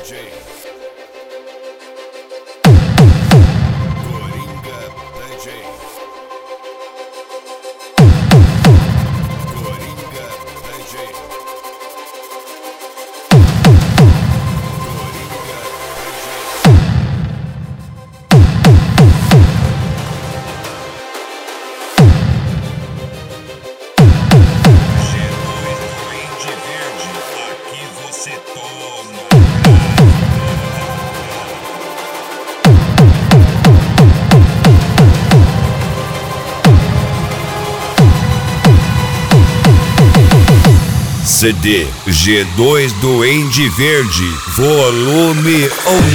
CD G2 Duende Verde, volume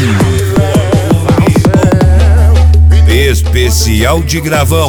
1. Especial de gravão.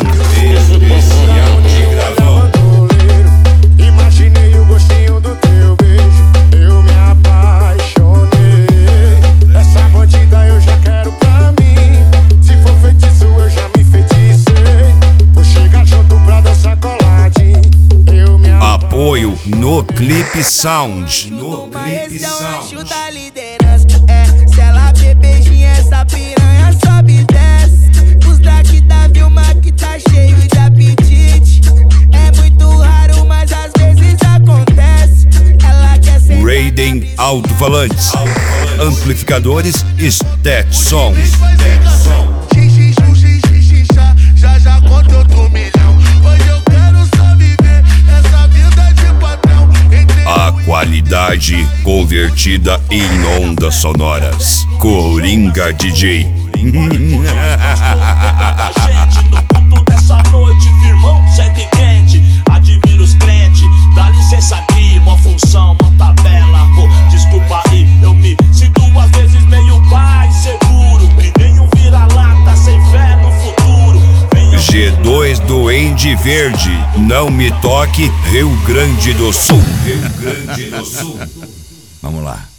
Imaginei o gostinho do teu beijo, eu me apaixonei. Essa bandida eu já quero pra mim. Se for feitiço eu já me feticei. Vou chegar junto pra dançar coladinho. Apoio no Clipe Sound. Esse é o anjo da liderança. Se ela beijinha, essa piranha sobe e desce. Os drag da Vilma que tá cheio de apetite. É muito raro, mas às vezes acontece. Ela quer ser Raiden Alto-Falantes, amplificadores Stetson. Já já conto outro milhão. Hoje eu quero só viver essa vida de patrão. A qualidade convertida em ondas sonoras. Coringa DJ. Dessa noite, firmão, segue quente. Admira os crentes, dá licença aqui. Uma função, uma tabela, pô, desculpa aí. Eu me sinto às vezes meio pai seguro. E nem um vira-lata sem fé no futuro. G2 Duende Verde, não me toque, Rio Grande do Sul. Rio Grande do Sul. Vamos lá.